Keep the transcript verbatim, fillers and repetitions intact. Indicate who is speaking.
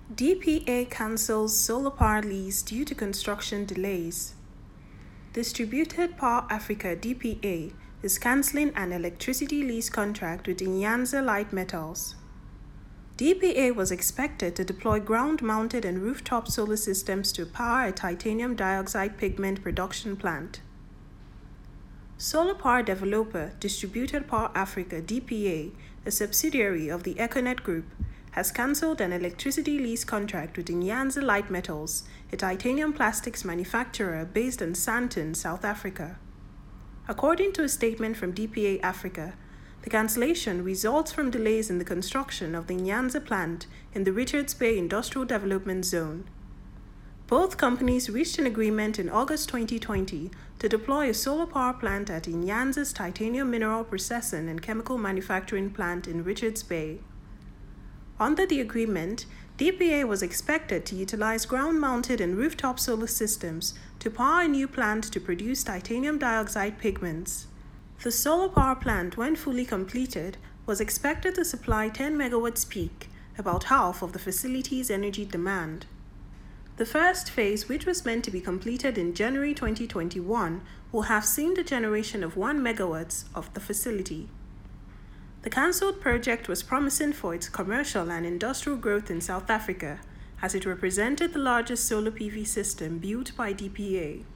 Speaker 1: D P A cancels solar power lease due to construction delays. Distributed Power Africa D P A is cancelling an electricity lease contract with Nyanza Light Metals. D P A was expected to deploy ground-mounted and rooftop solar systems to power a titanium dioxide pigment production plant. Solar power developer Distributed Power Africa D P A, a subsidiary of the Econet Group, has cancelled an electricity lease contract with Nyanza Light Metals, a titanium plastics manufacturer based in Sandton, South Africa. According to a statement from D P A Africa, the cancellation results from delays in the construction of the Nyanza plant in the Richards Bay Industrial Development Zone. Both companies reached an agreement in August twenty twenty to deploy a solar power plant at Nyanza's titanium mineral processing and chemical manufacturing plant in Richards Bay. Under the agreement, D P A was expected to utilize ground-mounted and rooftop solar systems to power a new plant to produce titanium dioxide pigments. The solar power plant, when fully completed, was expected to supply ten megawatts peak, about half of the facility's energy demand. The first phase, which was meant to be completed in January twenty twenty-one, will have seen the generation of one megawatt of the facility. The cancelled project was promising for its commercial and industrial growth in South Africa, as it represented the largest solar P V system built by D P A.